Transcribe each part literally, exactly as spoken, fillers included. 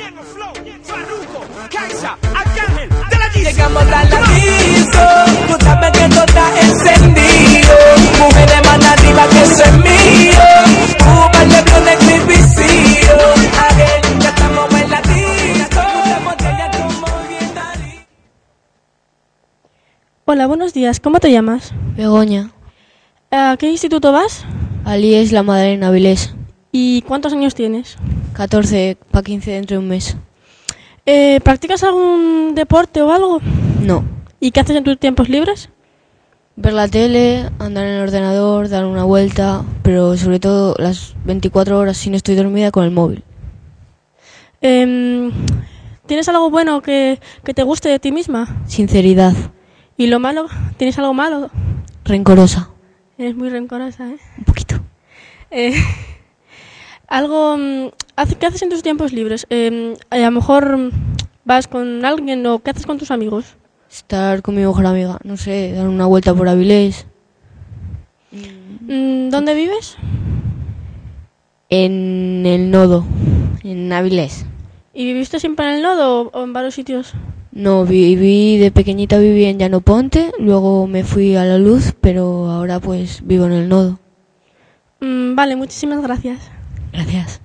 Llegamos a la disco, tú sabes que todo está encendido. Mujeres más arriba que eso es mío. Cuba, Lebron, el vicio. Again, ya estamos en la disco. Botella como bien Dalí. Hola, buenos días. ¿Cómo te llamas? Begoña. ¿A qué instituto vas? Al I E S La Madalena, Avilés. ¿Y cuántos años tienes? catorce para quince dentro de un mes. Eh, ¿Practicas algún deporte o algo? No. ¿Y qué haces en tus tiempos libres? Ver la tele, andar en el ordenador, dar una vuelta, pero sobre todo las veinticuatro horas si no estoy dormida con el móvil. Eh, ¿Tienes algo bueno que, que te guste de ti misma? Sinceridad. ¿Y lo malo? ¿Tienes algo malo? Rencorosa. Eres muy rencorosa, ¿eh? Un poquito. Eh, algo... ¿Qué haces en tus tiempos libres? Eh, a lo mejor vas con alguien o ¿qué haces con tus amigos? Estar con mi mejor amiga, no sé, dar una vuelta por Avilés. ¿Dónde vives? En el Nodo, en Avilés. ¿Y viviste siempre en el Nodo o en varios sitios? No, viví de pequeñita viví en Llano Ponte, luego me fui a La Luz, pero ahora pues vivo en el Nodo. Mm, vale, muchísimas gracias. Gracias.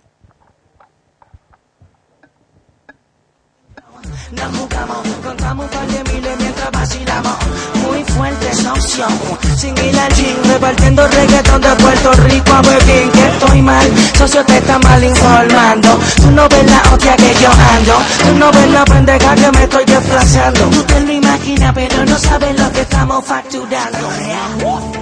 Nos jugamos, contamos un par de miles mientras vacilamos. Muy fuerte esa opción, sin ir al gym, repartiendo reggaetón de Puerto Rico a Berlín. Que estoy mal, socio te está mal informando. Tú no ves la hostia que yo ando, tú no ves la pendeja que me estoy desplazando. Tú te lo imaginas pero no sabes lo que estamos facturando.